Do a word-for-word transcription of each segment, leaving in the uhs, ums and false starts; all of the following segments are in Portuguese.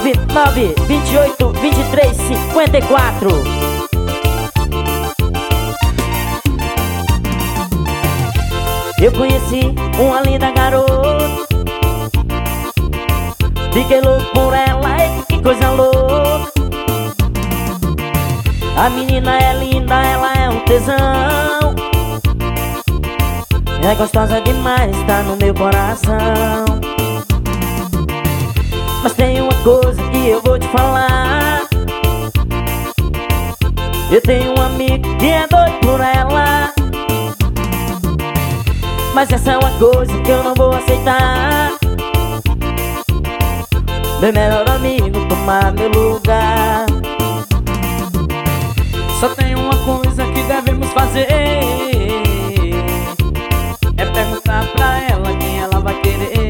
nove nove dois oito dois três cinco quatro. Eu conheci uma linda garota, fiquei louco por ela, e que coisa louca. A menina é linda, ela é um tesão, é gostosa demais, tá no meu coração. Mas tem uma coisa que eu vou te falar. Eu tenho um amigo que é doido por ela, mas essa é uma coisa que eu não vou aceitar. Meu melhor amigo tomar meu lugar. Só tem uma coisa que devemos fazer, é perguntar pra ela quem ela vai querer.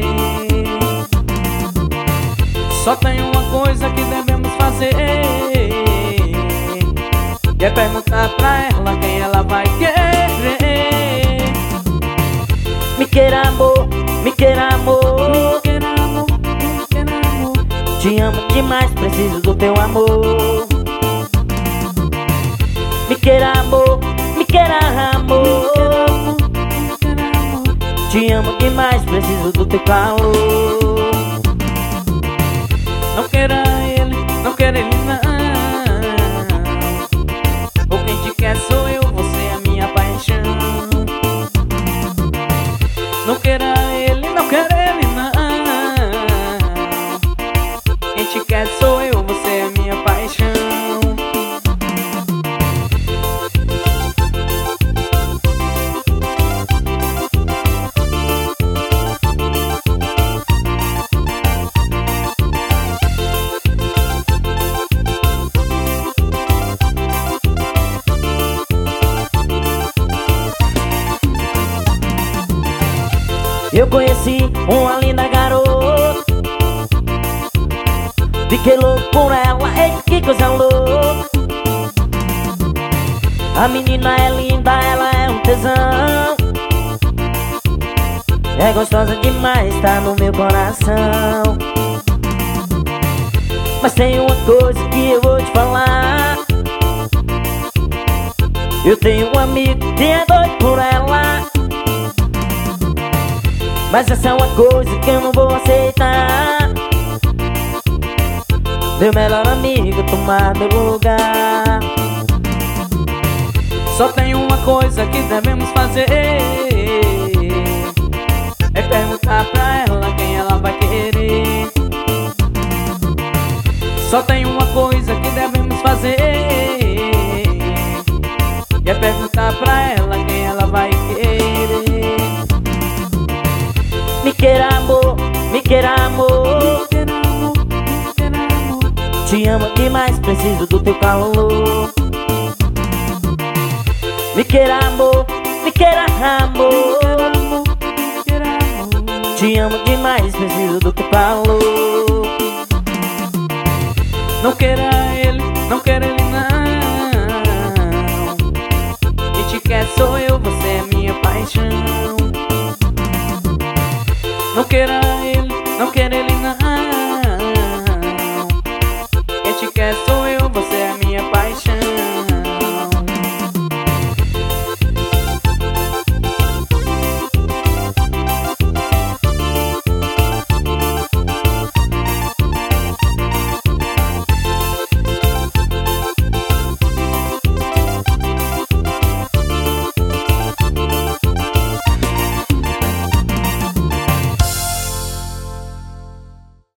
Só tem uma coisa que devemos fazer, é perguntar pra ela quem ela vai querer. Me queira amor, me queira amor, Me queira amor, me queira amor. te amo demais, preciso do teu amor. Me queira amor, me queira amor, te amo demais, preciso do teu calor. Não queira ele, não queira ele não. Ou quem te quer sou eu, você é a minha paixão. Não queira ele, não queira ele não. Quem te quer sou eu, você é a minha paixão. Eu conheci uma linda garota, fiquei louco por ela, ei, que coisa louca. A menina é linda, ela é um tesão, é gostosa demais, tá no meu coração. Mas tem uma coisa que eu vou te falar. Eu tenho um amigo que é doido por ela, mas essa é uma coisa que eu não vou aceitar. Meu melhor amigo tomar meu lugar. Só tem uma coisa que devemos fazer, é perguntar pra ela quem ela vai querer. Só tem uma coisa que devemos fazer, é perguntar pra ela quem ela vai querer. Me queira amor, me queira amor, Me queira amor, me queira amor. te amo demais, preciso do teu calor. Me queira amor, me queira amor, Me queira amor. te amo demais, preciso do teu calor. Não queira ele, não queira ele não. Quem te quer sou eu, você é minha paixão. Não queira ele, não queira ele